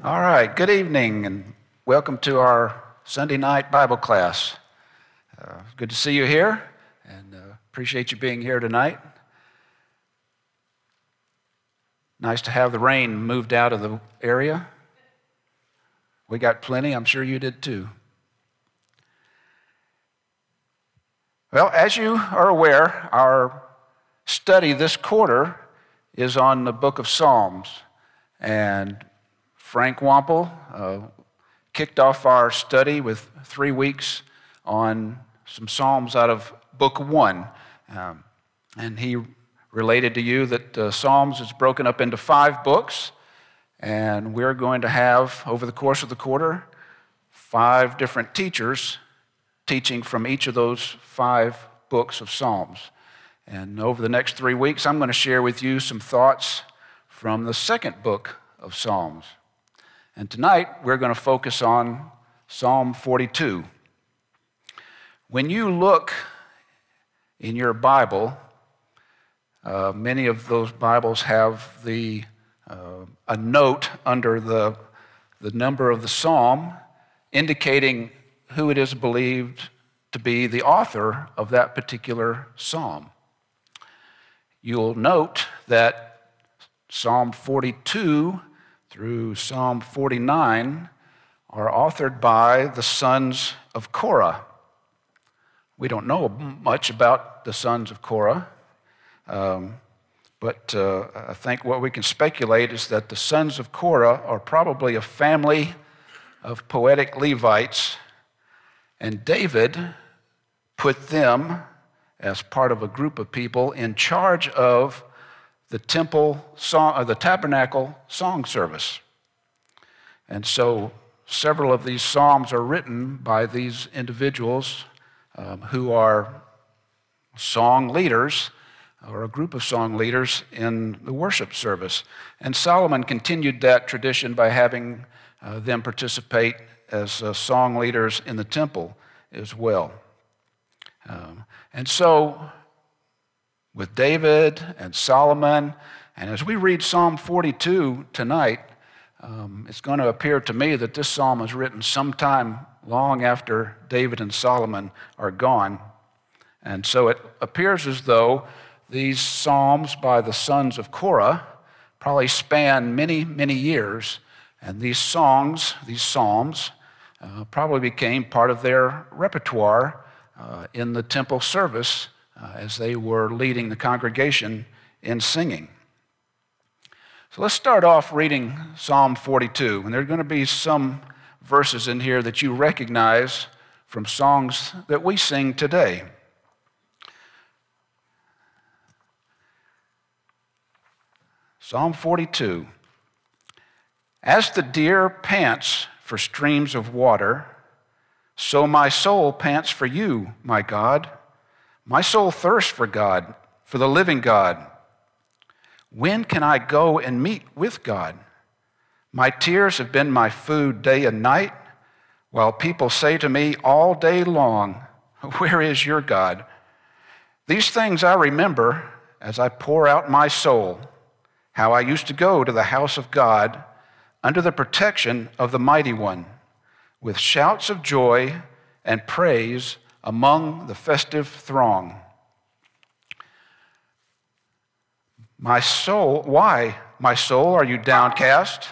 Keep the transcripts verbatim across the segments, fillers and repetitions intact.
All right, good evening and welcome to our Sunday night Bible class. Uh, good to see you here and uh, appreciate you being here tonight. Nice to have the rain moved out of the area. We got plenty, I'm sure you did too. Well, as you are aware, our study this quarter is on the book of Psalms, and Frank Wampel uh, kicked off our study with three weeks on some Psalms out of Book One. Um, and he related to you that uh, Psalms is broken up into five books, and we're going to have, over the course of the quarter, five different teachers teaching from each of those five books of Psalms. And over the next three weeks, I'm going to share with you some thoughts from the second book of Psalms. And tonight, we're going to focus on Psalm forty-two. When you look in your Bible, uh, many of those Bibles have the uh, a note under the, the number of the psalm indicating who it is believed to be the author of that particular psalm. You'll note that Psalm forty-two through Psalm forty-nine are authored by the sons of Korah. We don't know much about the sons of Korah, um, but uh, I think what we can speculate is that the sons of Korah are probably a family of poetic Levites, and David put them as part of a group of people in charge of the temple song, or the tabernacle song service. And so several of these psalms are written by these individuals um, who are song leaders, or a group of song leaders in the worship service. And Solomon continued that tradition by having uh, them participate as uh, song leaders in the temple as well. Um, and so with David and Solomon, and as we read Psalm forty-two tonight, um, it's going to appear to me that this psalm was written sometime long after David and Solomon are gone. And so it appears as though these psalms by the sons of Korah probably span many, many years, and these songs, these psalms, uh, probably became part of their repertoire uh, in the temple service Uh, as they were leading the congregation in singing. So let's start off reading Psalm forty-two. And there are going to be some verses in here that you recognize from songs that we sing today. Psalm forty-two. As the deer pants for streams of water, so my soul pants for you, my God. My soul thirsts for God, for the living God. When can I go and meet with God? My tears have been my food day and night, while people say to me all day long, where is your God? These things I remember as I pour out my soul, how I used to go to the house of God under the protection of the Mighty One, with shouts of joy and praise among the festive throng. My soul, why, my soul, are you downcast?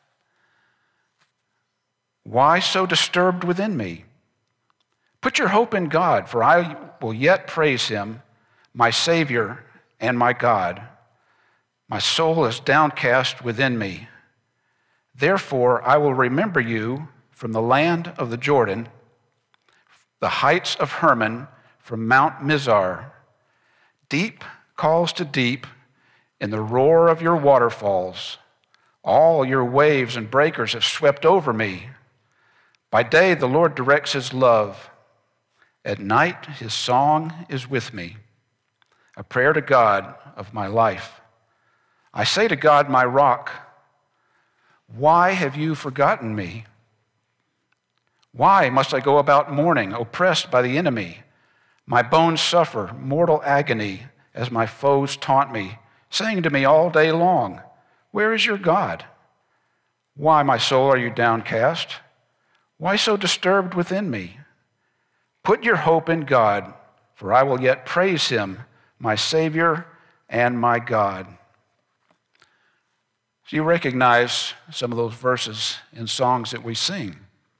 Why so disturbed within me? Put your hope in God, for I will yet praise him, my Savior and my God. My soul is downcast within me. Therefore, I will remember you from the land of the Jordan, the heights of Hermon, from Mount Mizar. Deep calls to deep in the roar of your waterfalls. All your waves and breakers have swept over me. By day the Lord directs his love. At night his song is with me, a prayer to God of my life. I say to God, my rock, why have you forgotten me? Why must I go about mourning, oppressed by the enemy? My bones suffer mortal agony as my foes taunt me, saying to me all day long, where is your God? Why, my soul, are you downcast? Why so disturbed within me? Put your hope in God, for I will yet praise him, my Savior and my God. So you recognize some of those verses in songs that we sing.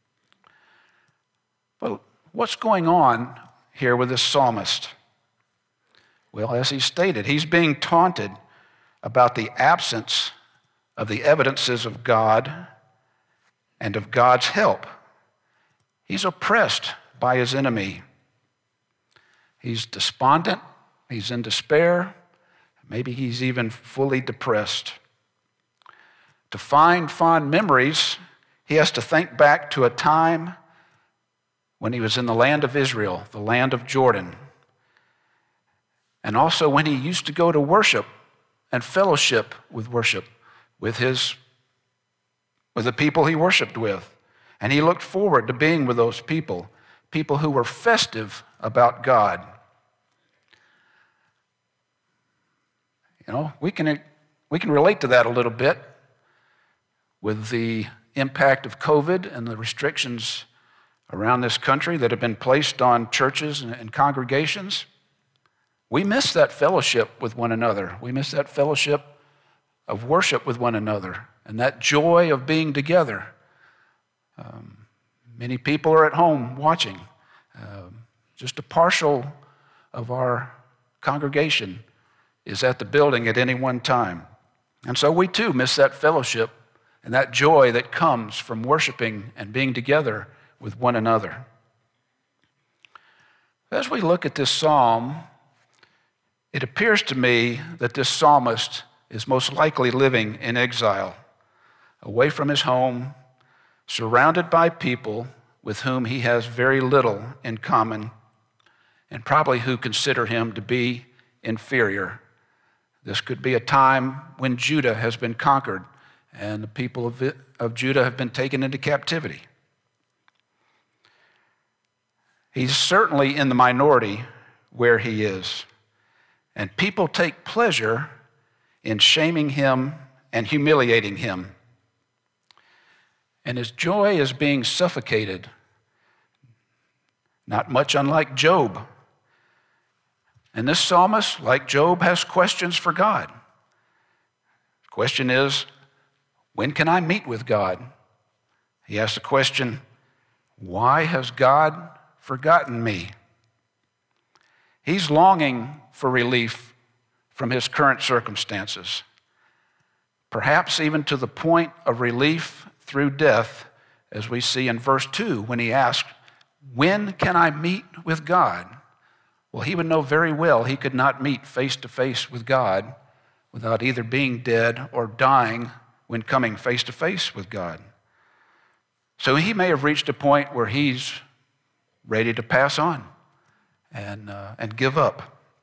But what's going on here with this psalmist? Well, as he stated, he's being taunted about the absence of the evidences of God and of God's help. He's oppressed by his enemy. He's despondent, he's in despair, maybe he's even fully depressed. To find fond memories, he has to think back to a time when he was in the land of Israel, the land of Jordan, and also when he used to go to worship and fellowship with worship with his with the people he worshiped with. And he looked forward to being with those people, people who were festive about God. You know, we can we can relate to that a little bit with the impact of COVID and the restrictions around this country that have been placed on churches and, and congregations. We miss that fellowship with one another. We miss that fellowship of worship with one another and that joy of being together. Um, many people are at home watching. Um, just a partial of our congregation is at the building at any one time. And so we too miss that fellowship and that joy that comes from worshiping and being together with one another. As we look at this psalm, it appears to me that this psalmist is most likely living in exile, away from his home, surrounded by people with whom he has very little in common, and probably who consider him to be inferior. This could be a time when Judah has been conquered and the people of, it, of Judah have been taken into captivity. He's certainly in the minority where he is, and people take pleasure in shaming him and humiliating him. And his joy is being suffocated, not much unlike Job. And this psalmist, like Job, has questions for God. The question is, when can I meet with God? He asks the question, why has God forgotten me? He's longing for relief from his current circumstances, perhaps even to the point of relief through death, as we see in verse two when he asks, when can I meet with God? Well, he would know very well he could not meet face to face with God without either being dead or dying when coming face to face with God. So he may have reached a point where he's ready to pass on and, uh, and give up.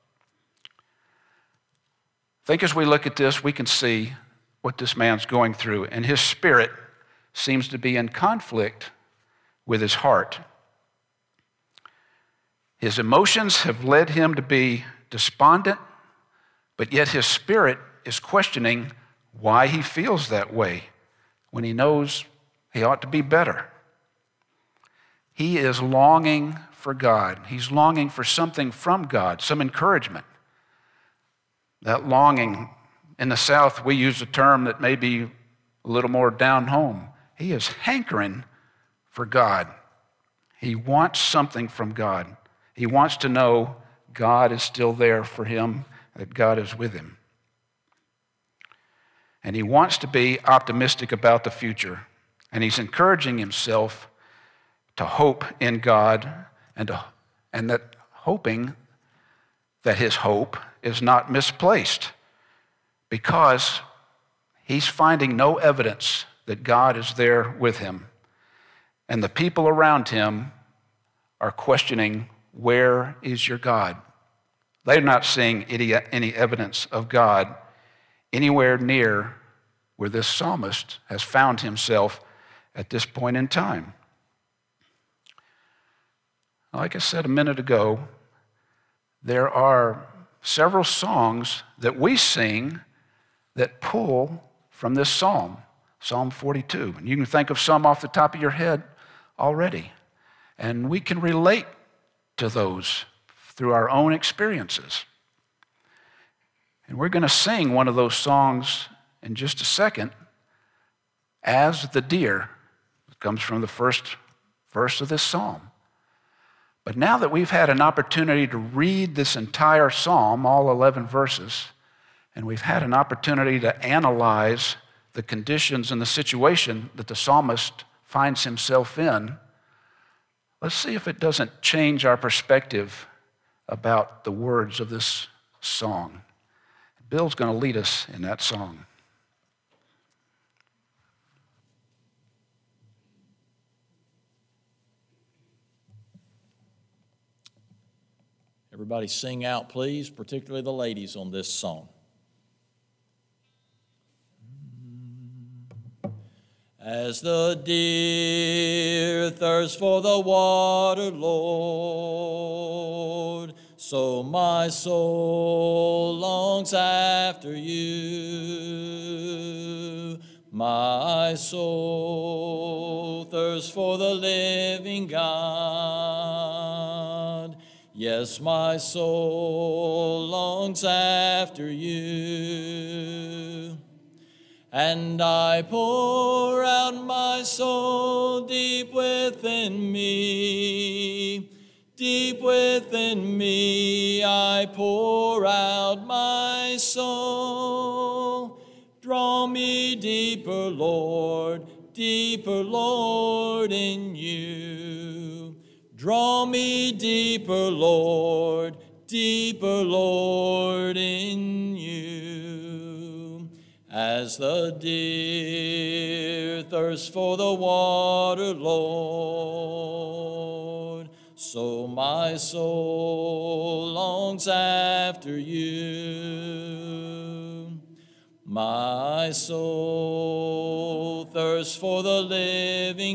I think as we look at this, we can see what this man's going through, and his spirit seems to be in conflict with his heart. His emotions have led him to be despondent, but yet his spirit is questioning why he feels that way when he knows he ought to be better. He is longing for God. He's longing for something from God, some encouragement. That longing, in the South, we use a term that may be a little more down home. He is hankering for God. He wants something from God. He wants to know God is still there for him, that God is with him. And he wants to be optimistic about the future. And he's encouraging himself to hope in God and, to, and that hoping that his hope is not misplaced, because he's finding no evidence that God is there with him. And the people around him are questioning, where is your God? They're not seeing any, any evidence of God anywhere near where this psalmist has found himself at this point in time. Like I said a minute ago, there are several songs that we sing that pull from this psalm. Psalm forty-two. And you can think of some off the top of your head already. And we can relate to those through our own experiences. And we're going to sing one of those songs in just a second, As the Deer. It comes from the first verse of this psalm. But now that we've had an opportunity to read this entire psalm, all eleven verses, and we've had an opportunity to analyze the conditions and the situation that the psalmist finds himself in, let's see if it doesn't change our perspective about the words of this song. Bill's going to lead us in that song. Everybody sing out, please, particularly the ladies on this song. As the deer thirsts for the water, Lord, so my soul longs after you. My soul thirsts for the living God. Yes, my soul longs after you. And I pour out my soul deep within me. Deep within me I pour out my soul. Draw me deeper, Lord, deeper, Lord, in you. Draw me deeper, Lord, deeper, Lord, in you. As the deer thirsts for the water, Lord, so my soul longs after you. My soul thirsts for the living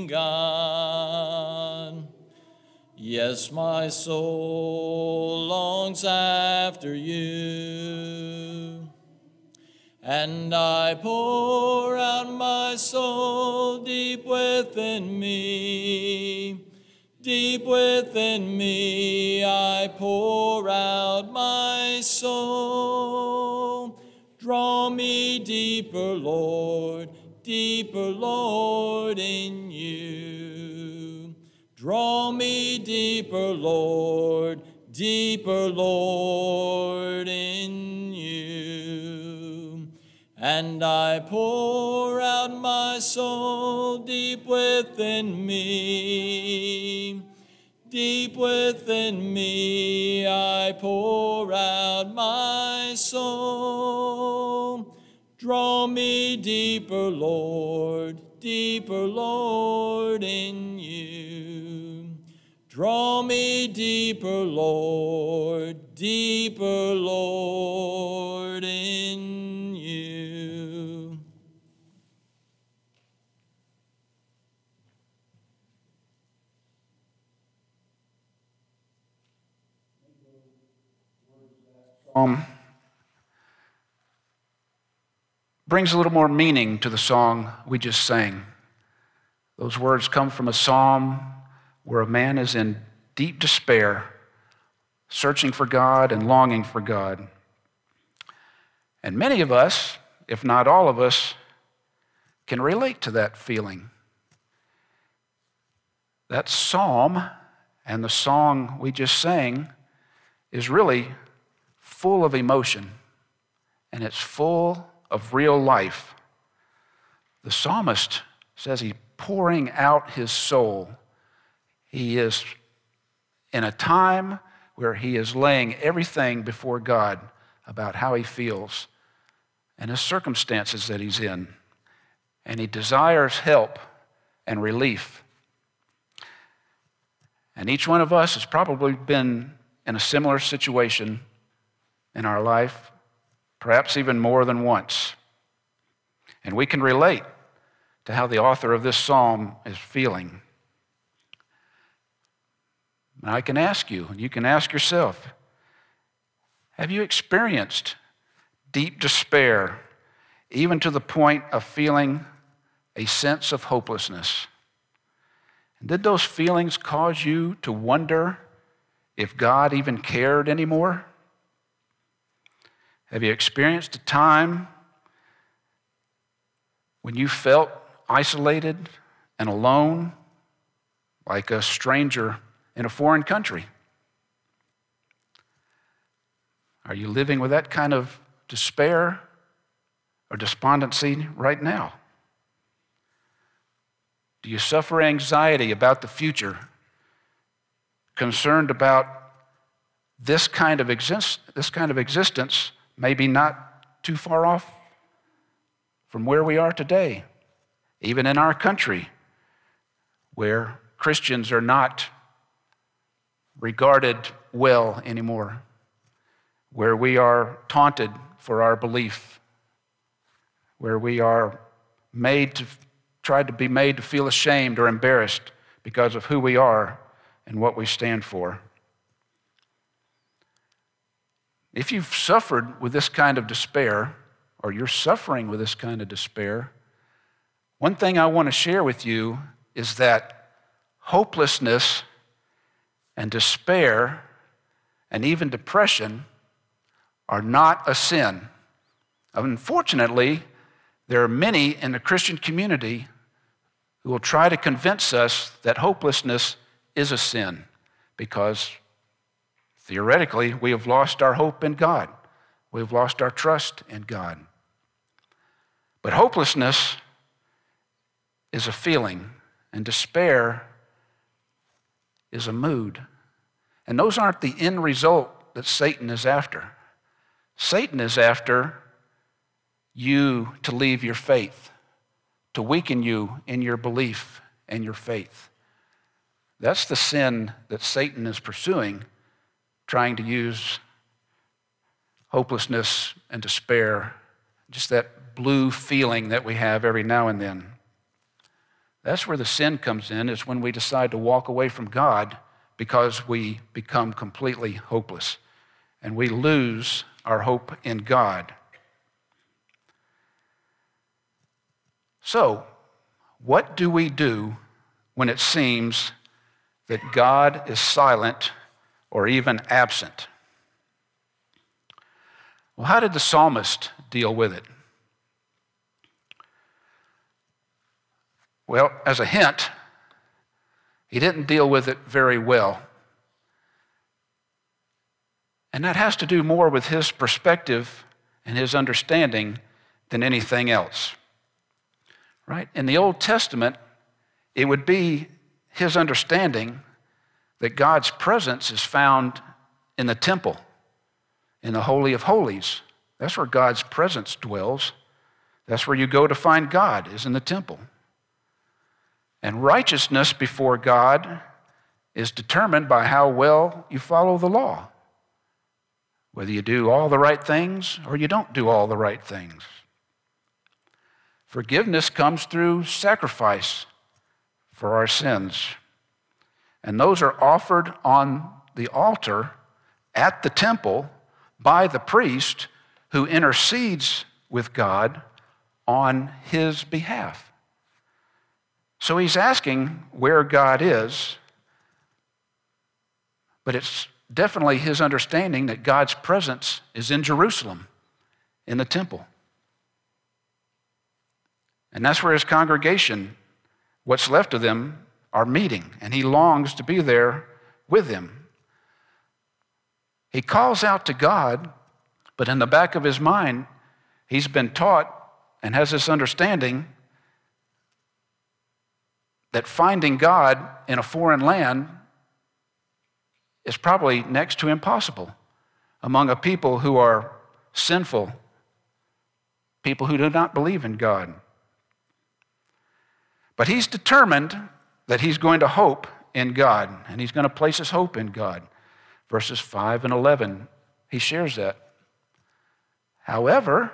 God. Yes, my soul longs after you. And I pour out my soul deep within me. Deep within me I pour out my soul. Draw me deeper, Lord, deeper, Lord, in you. Draw me deeper, Lord, deeper, Lord, in you. And I pour out my soul deep within me. Deep within me I pour out my soul. Draw me deeper, Lord, deeper, Lord, in you. Draw me deeper, Lord, deeper, Lord, in you. Um, brings a little more meaning to the song we just sang. Those words come from a psalm where a man is in deep despair, searching for God and longing for God. And many of us, if not all of us, can relate to that feeling. That psalm and the song we just sang is really full of emotion, and it's full of real life. The psalmist says he's pouring out his soul. He is in a time where he is laying everything before God about how he feels and his circumstances that he's in. And he desires help and relief. And each one of us has probably been in a similar situation in our life, perhaps even more than once. And we can relate to how the author of this psalm is feeling. And I can ask you, and you can ask yourself, have you experienced deep despair, even to the point of feeling a sense of hopelessness? And did those feelings cause you to wonder if God even cared anymore? Have you experienced a time when you felt isolated and alone, like a stranger in a foreign country? Are you living with that kind of despair or despondency right now? Do you suffer anxiety about the future, concerned about this kind of exist, this kind of existence maybe not too far off from where we are today, even in our country, where Christians are not regarded well anymore, where we are taunted for our belief, where we are made to tried to be made to feel ashamed or embarrassed because of who we are and what we stand for. If you've suffered with this kind of despair, or you're suffering with this kind of despair, one thing I want to share with you is that hopelessness and despair and even depression are not a sin. Unfortunately, there are many in the Christian community who will try to convince us that hopelessness is a sin because theoretically we have lost our hope in God. We've lost our trust in God. But hopelessness is a feeling, and despair is a mood. And those aren't the end result that Satan is after. Satan is after you to leave your faith, to weaken you in your belief and your faith. That's the sin that Satan is pursuing, trying to use hopelessness and despair, just that blue feeling that we have every now and then. That's where the sin comes in, is when we decide to walk away from God because we become completely hopeless and we lose our hope in God. So, what do we do when it seems that God is silent or even absent? Well, how did the psalmist deal with it? Well, as a hint, he didn't deal with it very well. And that has to do more with his perspective and his understanding than anything else. Right? In the Old Testament, it would be his understanding that God's presence is found in the temple, in the Holy of Holies. That's where God's presence dwells. That's where you go to find God, is in the temple. And righteousness before God is determined by how well you follow the law, whether you do all the right things or you don't do all the right things. Forgiveness comes through sacrifice for our sins. And those are offered on the altar at the temple by the priest who intercedes with God on his behalf. So he's asking where God is, but it's definitely his understanding that God's presence is in Jerusalem, in the temple. And that's where his congregation, what's left of them, are meeting, and he longs to be there with them. He calls out to God, but in the back of his mind, he's been taught and has this understanding that finding God in a foreign land is probably next to impossible among a people who are sinful, people who do not believe in God. But he's determined that he's going to hope in God, and he's going to place his hope in God. Verses five and eleven, he shares that. However,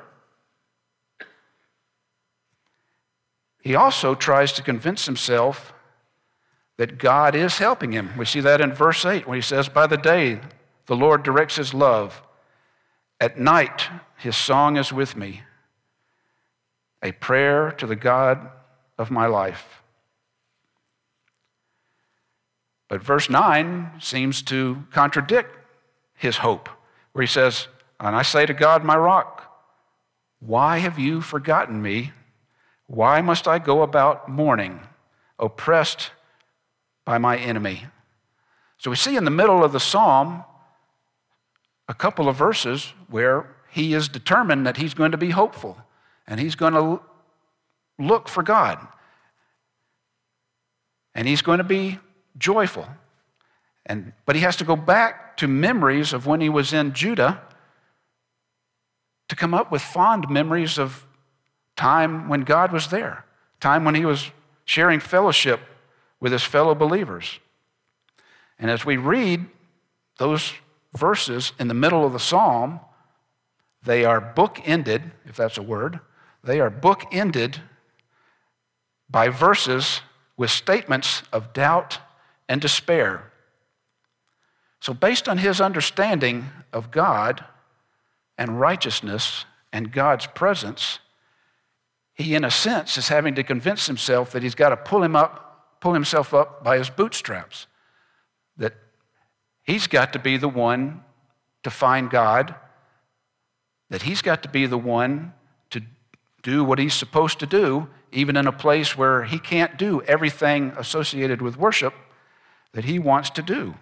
he also tries to convince himself that God is helping him. We see that in verse eight when he says, "By the day the Lord directs his love. At night his song is with me, a prayer to the God of my life. But verse nine seems to contradict his hope, where he says, and I say to God, my rock, why have you forgotten me? Why must I go about mourning, oppressed by my enemy? So we see in the middle of the psalm a couple of verses where he is determined that he's going to be hopeful and he's going to look for God and he's going to be joyful. And, but he has to go back to memories of when he was in Judah to come up with fond memories of time when God was there, time when he was sharing fellowship with his fellow believers. And as we read those verses in the middle of the psalm, they are book-ended, if that's a word, they are book-ended by verses with statements of doubt and despair. So based on his understanding of God and righteousness and God's presence, he, in a sense, is having to convince himself that he's got to pull him up, pull himself up by his bootstraps, that he's got to be the one to find God, that he's got to be the one to do what he's supposed to do, even in a place where he can't do everything associated with worship that he wants to do.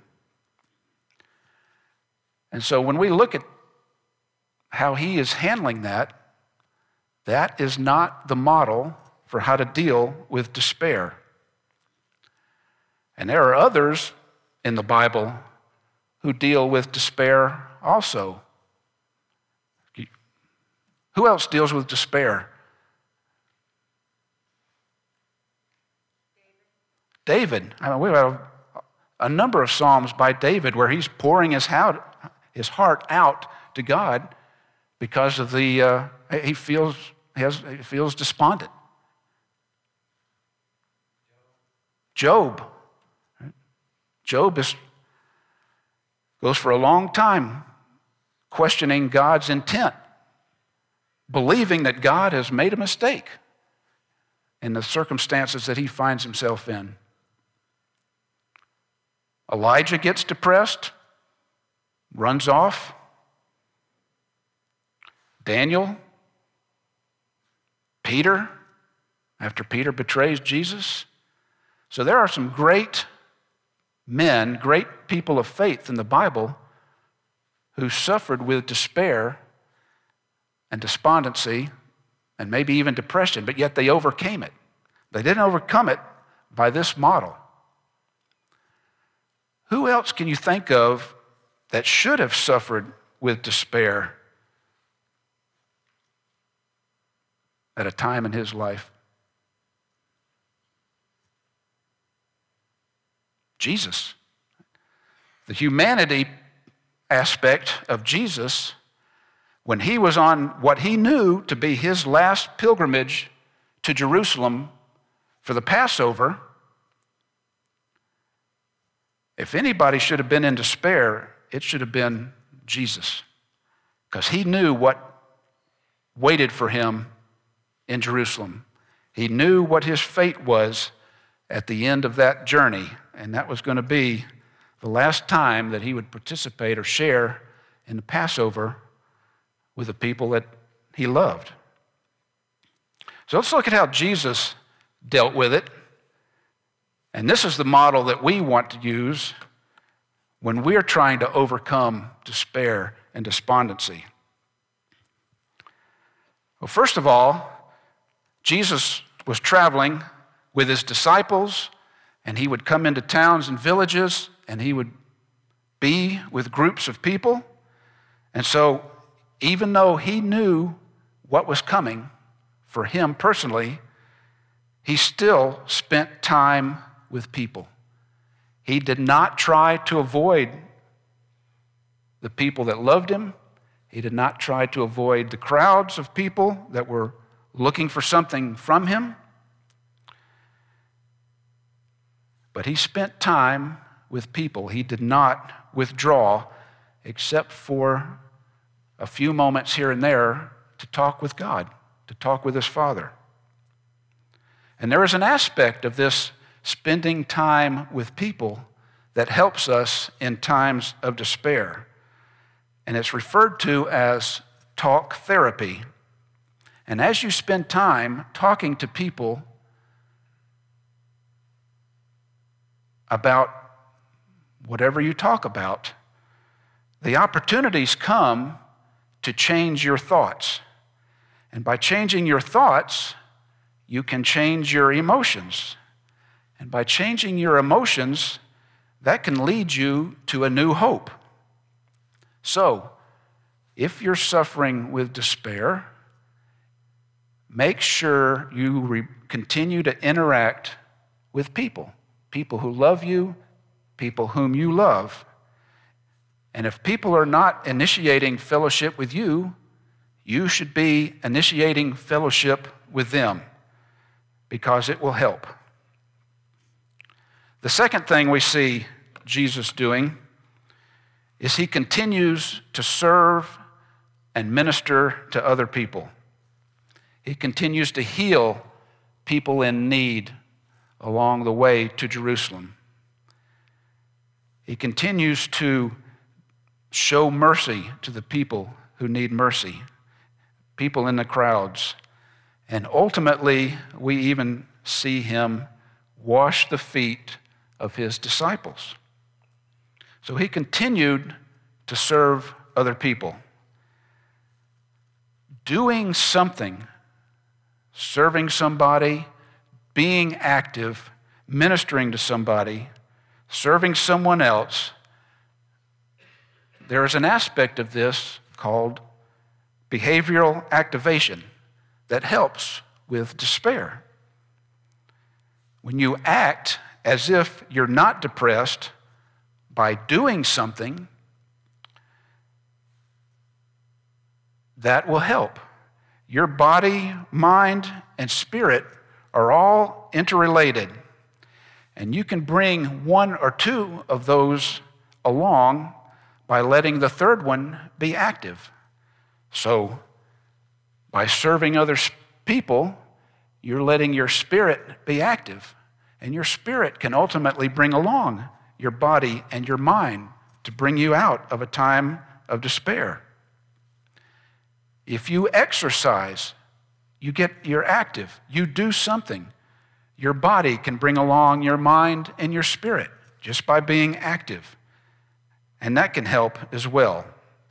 And so when we look at how he is handling that, that is not the model for how to deal with despair. And there are others in the Bible who deal with despair also. Who else deals with despair? David. David. I mean, we have a number of psalms by David where he's pouring his heart, his heart out to God because of the uh, he feels he, has, he feels despondent. Job. Job is, goes for a long time questioning God's intent, believing that God has made a mistake in the circumstances that he finds himself in. Elijah gets depressed, runs off. Daniel, Peter, after Peter betrays Jesus. So there are some great men, great people of faith in the Bible who suffered with despair and despondency and maybe even depression, but yet they overcame it. They didn't overcome it by this model. Who else can you think of that should have suffered with despair at a time in his life? Jesus. The humanity aspect of Jesus, when he was on what he knew to be his last pilgrimage to Jerusalem for the Passover, if anybody should have been in despair, it should have been Jesus, because he knew what waited for him in Jerusalem. He knew what his fate was at the end of that journey, and that was going to be the last time that he would participate or share in the Passover with the people that he loved. So let's look at how Jesus dealt with it. And this is the model that we want to use when we're trying to overcome despair and despondency. Well, first of all, Jesus was traveling with his disciples, and he would come into towns and villages, and he would be with groups of people. And so even though he knew what was coming for him personally, he still spent time with people. He did not try to avoid the people that loved him. He did not try to avoid the crowds of people that were looking for something from him. But he spent time with people. He did not withdraw except for a few moments here and there to talk with God, to talk with his Father. And there is an aspect of this spending time with people that helps us in times of despair. And it's referred to as talk therapy. And as you spend time talking to people about whatever you talk about, the opportunities come to change your thoughts. And by changing your thoughts, you can change your emotions. And by changing your emotions, that can lead you to a new hope. So, if you're suffering with despair, make sure you re- continue to interact with people, people who love you, people whom you love. And if people are not initiating fellowship with you, you should be initiating fellowship with them, because it will help. The second thing we see Jesus doing is he continues to serve and minister to other people. He continues to heal people in need along the way to Jerusalem. He continues to show mercy to the people who need mercy, people in the crowds. And ultimately, we even see him wash the feet of his disciples. So he continued to serve other people. Doing something, serving somebody, being active, ministering to somebody, serving someone else, there is an aspect of this called behavioral activation that helps with despair. When you act as if you're not depressed by doing something, that will help. Your body, mind, and spirit are all interrelated. And you can bring one or two of those along by letting the third one be active. So, by serving other people, you're letting your spirit be active. And your spirit can ultimately bring along your body and your mind to bring you out of a time of despair. If you exercise, you get, you're active, you do something. Your body can bring along your mind and your spirit just by being active. And that can help as well.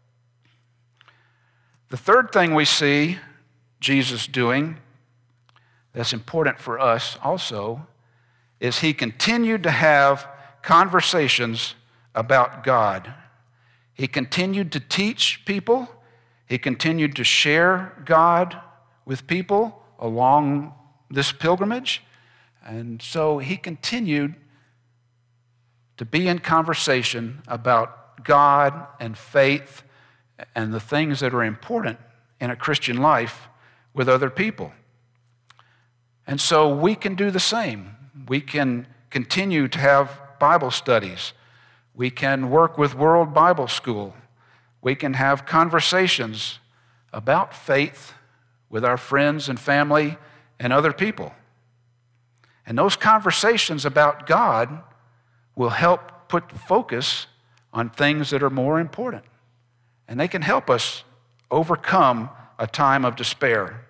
The third thing we see Jesus doing that's important for us also is he continued to have conversations about God. He continued to teach people. He continued to share God with people along this pilgrimage. And so he continued to be in conversation about God and faith and the things that are important in a Christian life with other people. And so we can do the same. We can continue to have Bible studies. We can work with World Bible School. We can have conversations about faith with our friends and family and other people. And those conversations about God will help put focus on things that are more important. And they can help us overcome a time of despair.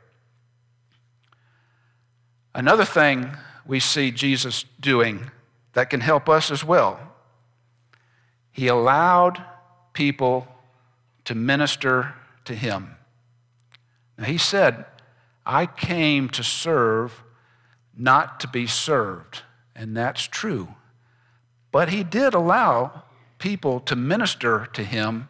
Another thing we see Jesus doing that can help us as well, he allowed people to minister to him. Now, he said, I came to serve, not to be served. And that's true. But he did allow people to minister to him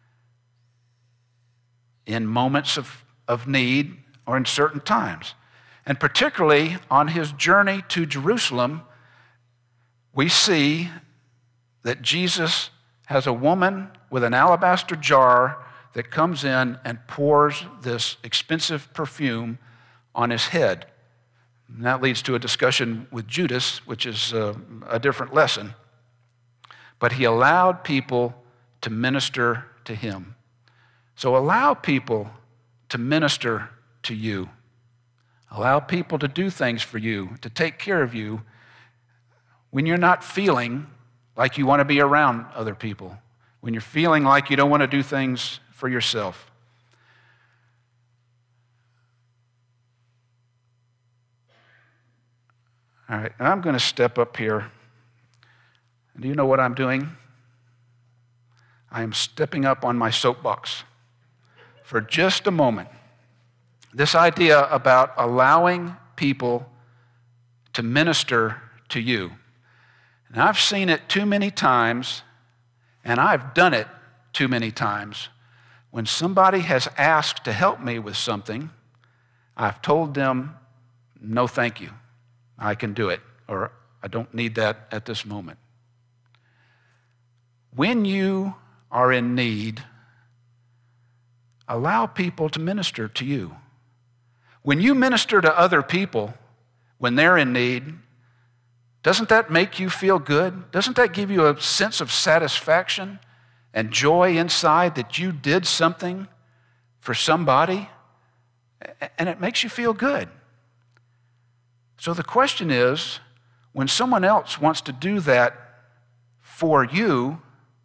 in moments of, of need or in certain times. And particularly on his journey to Jerusalem, we see that Jesus has a woman with an alabaster jar that comes in and pours this expensive perfume on his head. And that leads to a discussion with Judas, which is a, a different lesson. But he allowed people to minister to him. So allow people to minister to you. Allow people to do things for you, to take care of you when you're not feeling like you want to be around other people, when you're feeling like you don't want to do things for yourself. All right, I'm going to step up here. Do you know what I'm doing? I am stepping up on my soapbox for just a moment. This idea about allowing people to minister to you. And I've seen it too many times, and I've done it too many times. When somebody has asked to help me with something, I've told them, no, thank you. I can do it, or I don't need that at this moment. When you are in need, allow people to minister to you. When you minister to other people, when they're in need, doesn't that make you feel good? Doesn't that give you a sense of satisfaction and joy inside that you did something for somebody? And it makes you feel good. So the question is, when someone else wants to do that for you,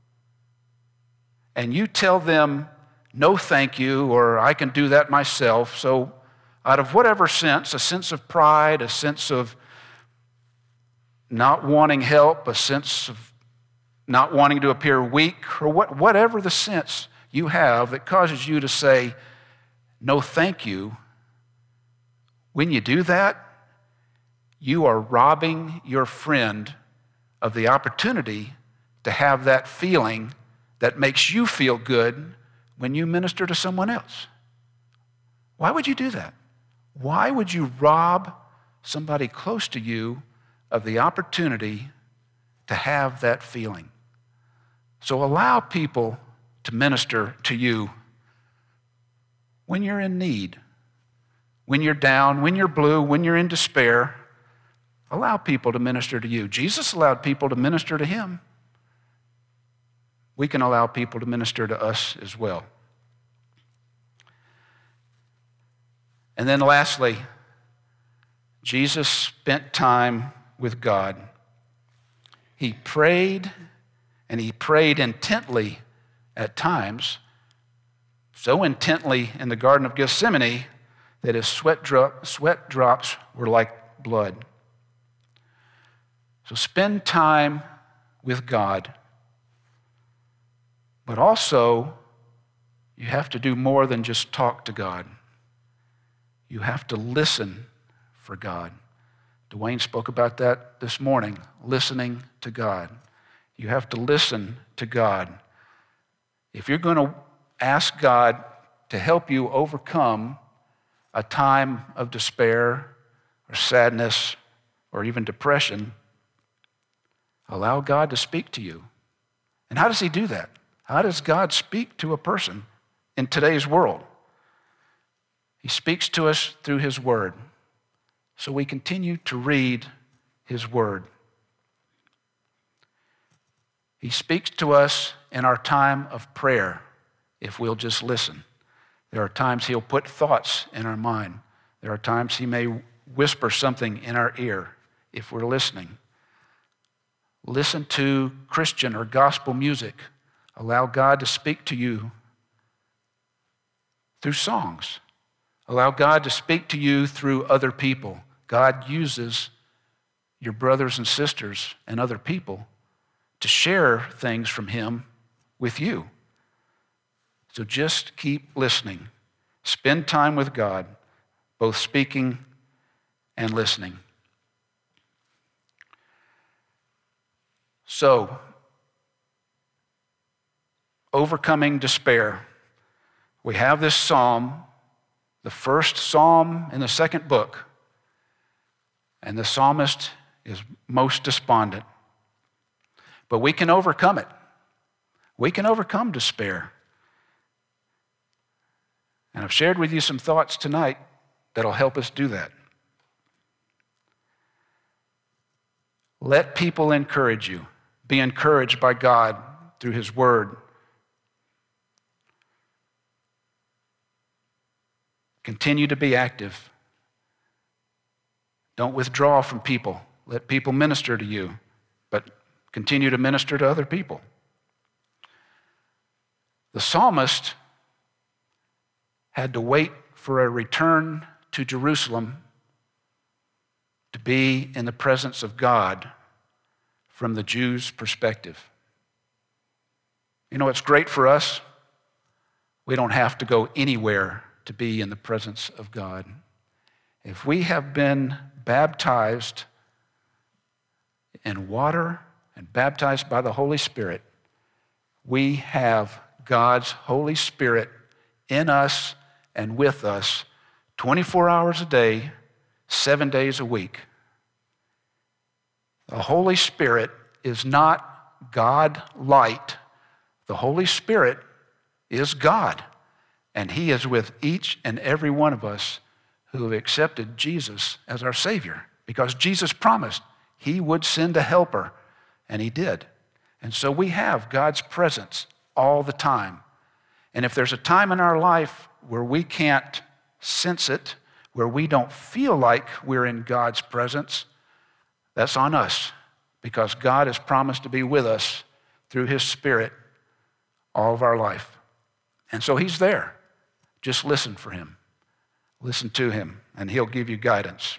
and you tell them, no thank you, or I can do that myself, so out of whatever sense, a sense of pride, a sense of not wanting help, a sense of not wanting to appear weak, or what, whatever the sense you have that causes you to say, no thank you, when you do that, you are robbing your friend of the opportunity to have that feeling that makes you feel good when you minister to someone else. Why would you do that? Why would you rob somebody close to you of the opportunity to have that feeling? So allow people to minister to you when you're in need, when you're down, when you're blue, when you're in despair. Allow people to minister to you. Jesus allowed people to minister to him. We can allow people to minister to us as well. And then lastly, Jesus spent time with God. He prayed, and he prayed intently at times, so intently in the Garden of Gethsemane that his sweat, drop, sweat drops were like blood. So spend time with God. But also, you have to do more than just talk to God. You have to listen for God. Dwayne spoke about that this morning, listening to God. You have to listen to God. If you're going to ask God to help you overcome a time of despair or sadness or even depression, allow God to speak to you. And how does he do that? How does God speak to a person in today's world? He speaks to us through his word. So we continue to read his word. He speaks to us in our time of prayer if we'll just listen. There are times he'll put thoughts in our mind. There are times he may whisper something in our ear if we're listening. Listen to Christian or gospel music. Allow God to speak to you through songs. Allow God to speak to you through other people. God uses your brothers and sisters and other people to share things from him with you. So just keep listening. Spend time with God, both speaking and listening. So, overcoming despair. We have this psalm, the first psalm in the second book, and the psalmist is most despondent. But we can overcome it. We can overcome despair. And I've shared with you some thoughts tonight that'll help us do that. Let people encourage you. Be encouraged by God through his word. Continue to be active. Don't withdraw from people. Let people minister to you, but continue to minister to other people. The psalmist had to wait for a return to Jerusalem to be in the presence of God from the Jews' perspective. You know, it's great for us. We don't have to go anywhere to be in the presence of God. If we have been baptized in water and baptized by the Holy Spirit, we have God's Holy Spirit in us and with us twenty-four hours a day, seven days a week. The Holy Spirit is not God light. The Holy Spirit is God, and He is with each and every one of us who have accepted Jesus as our Savior, because Jesus promised He would send a helper, and He did. And so we have God's presence all the time. And if there's a time in our life where we can't sense it, where we don't feel like we're in God's presence, that's on us, because God has promised to be with us through His Spirit all of our life. And so He's there. Just listen for Him. Listen to Him, and He'll give you guidance.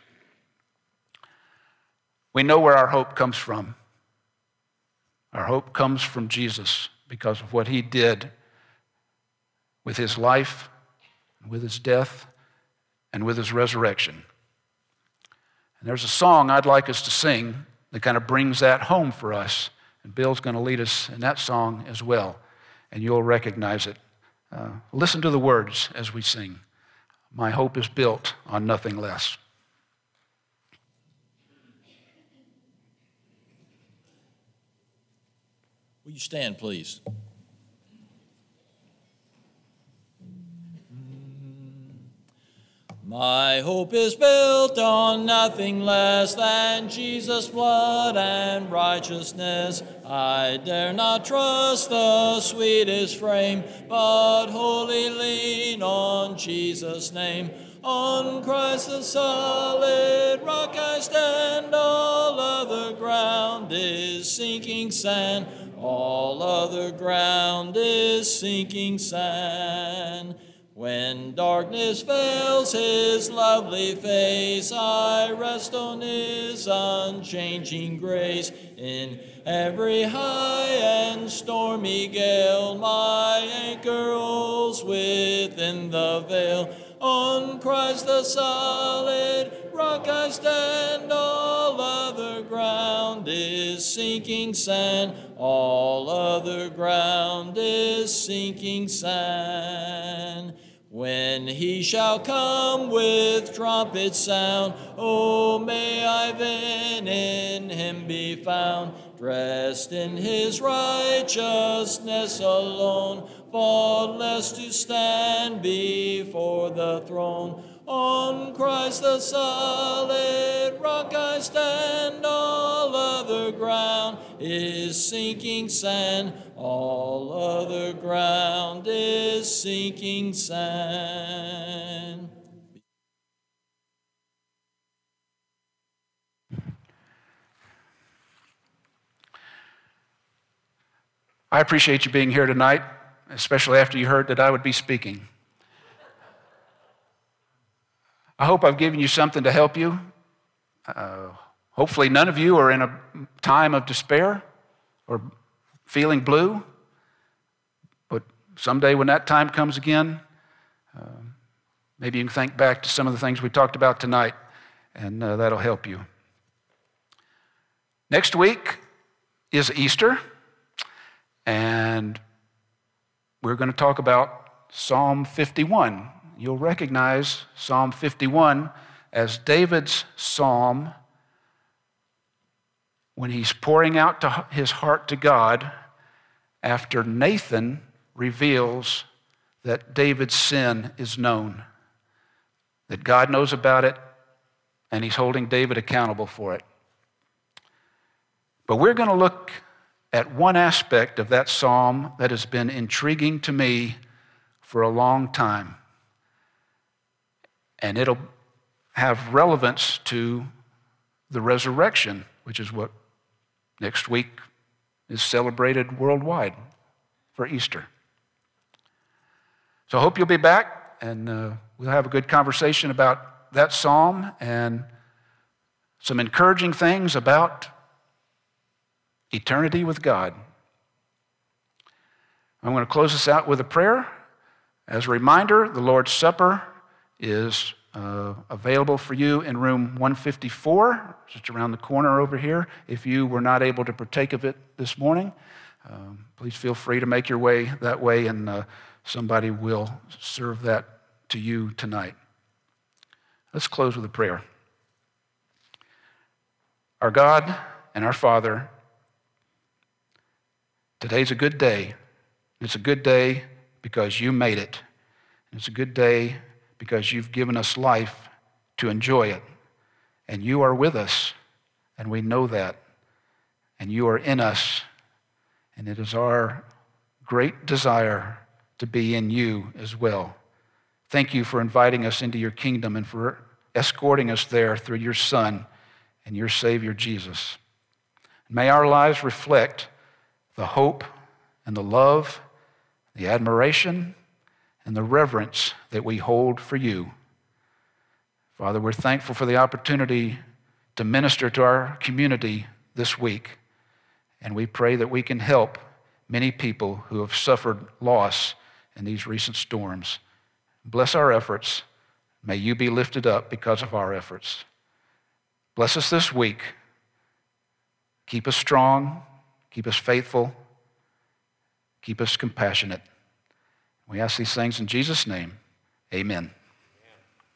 We know where our hope comes from. Our hope comes from Jesus because of what He did with His life, with His death, and with His resurrection. And there's a song I'd like us to sing that kind of brings that home for us. And Bill's going to lead us in that song as well, and you'll recognize it. Uh, listen to the words as we sing. My hope is built on nothing less. Will you stand, please? My hope is built on nothing less than Jesus' blood and righteousness. I dare not trust the sweetest frame, but wholly lean on Jesus' name. On Christ the solid rock I stand, all other ground is sinking sand. All other ground is sinking sand. When darkness veils His lovely face, I rest on His unchanging grace. In every high and stormy gale, my anchor holds within the veil. On Christ the solid rock I stand, all other ground is sinking sand. All other ground is sinking sand. When He shall come with trumpet sound, oh, may I then in Him be found, dressed in His righteousness alone, faultless to stand before the throne. On Christ the solid rock I stand, all other ground is sinking sand. All other ground is sinking sand. I appreciate you being here tonight, especially after you heard that I would be speaking. I hope I've given you something to help you. Uh, hopefully none of you are in a time of despair or feeling blue. But someday when that time comes again, uh, maybe you can think back to some of the things we talked about tonight, and uh, that'll help you. Next week is Easter, and we're going to talk about Psalm fifty-one. You'll recognize Psalm fifty-one as David's psalm when he's pouring out to his heart to God after Nathan reveals that David's sin is known, that God knows about it, and He's holding David accountable for it. But we're going to look at one aspect of that psalm that has been intriguing to me for a long time. And it'll have relevance to the resurrection, which is what next week is celebrated worldwide for Easter. So I hope you'll be back, and uh, we'll have a good conversation about that psalm and some encouraging things about eternity with God. I'm going to close this out with a prayer. As a reminder, the Lord's Supper is uh, available for you in room one fifty-four, just around the corner over here. If you were not able to partake of it this morning, um, please feel free to make your way that way, and uh, somebody will serve that to you tonight. Let's close with a prayer. Our God and our Father, today's a good day. It's a good day because you made it. It's a good day because you've given us life to enjoy it. And you are with us, and we know that. And you are in us, and it is our great desire to be in you as well. Thank you for inviting us into your kingdom and for escorting us there through your Son and your Savior, Jesus. May our lives reflect the hope and the love, the admiration, and the reverence that we hold for you. Father, we're thankful for the opportunity to minister to our community this week, and we pray that we can help many people who have suffered loss in these recent storms. Bless our efforts. May you be lifted up because of our efforts. Bless us this week. Keep us strong. Keep us faithful. Keep us compassionate. We ask these things in Jesus' name. Amen.